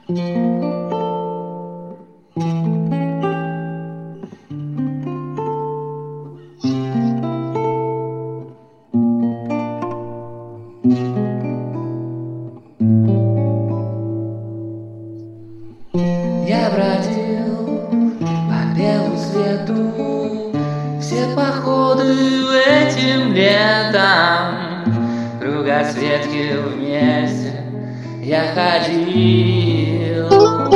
Я бродил по белу свету, все походы этим летом, кругосветки вместе я ходил.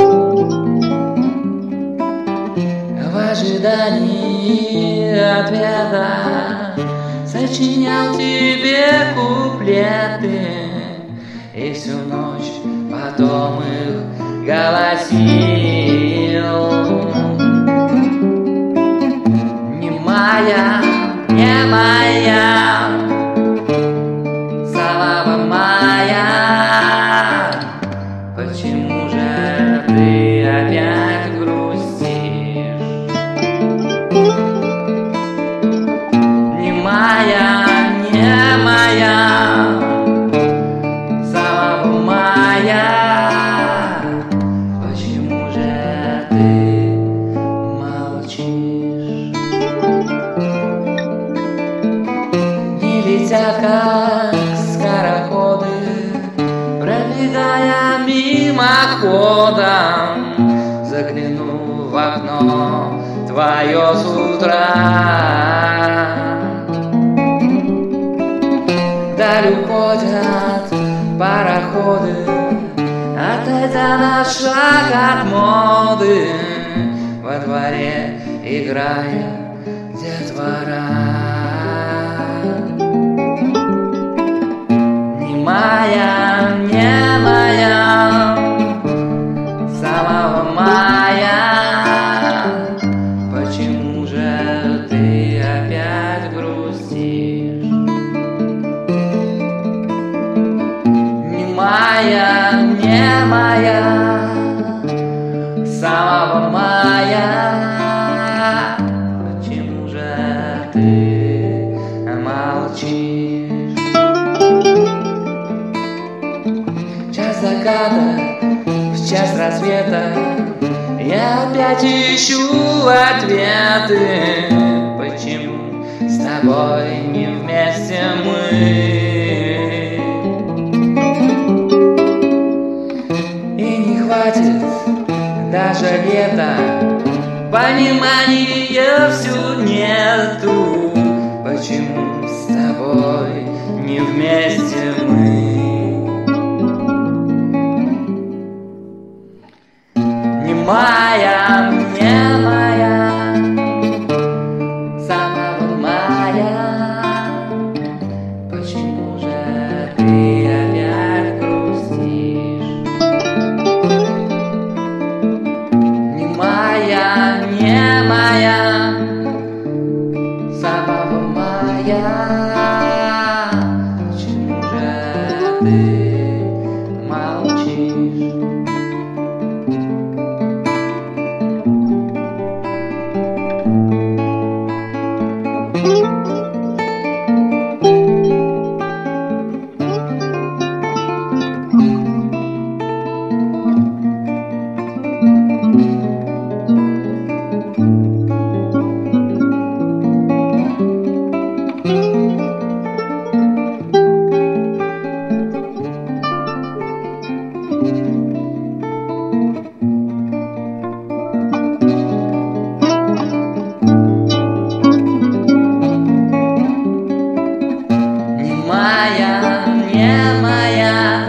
В ожидании ответа сочинял тебе куплеты, и всю ночь потом их голосил. Не моя, не моя, самого мая, почему же ты опять грустишь? Не моя, не моя, самого мая, почему же ты молчишь? Не летят, как скороходы, пробегая мимоходом, загляну в окно твое с утра. Вдаль уходят пароходы, отойдя на шаг от моды, во дворе играет детвора. Не моя, не моя, самого мая, почему же ты опять грустишь? Не моя, не моя, самого мая, почему же ты молчишь? Час заката, в час рассвета я опять ищу ответы, почему с тобой не вместе мы. И не хватит даже лета, понимания всю нету, почему с тобой не вместе мы. Не моя, не моя, самого мая, почему же ты опять грустишь? Не моя, не моя, самого мая, почему же ты молчишь? Моя, не моя,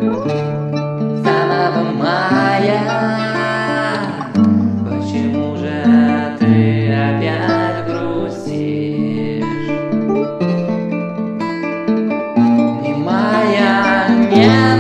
самого мая, почему же ты опять грустишь? Не моя, не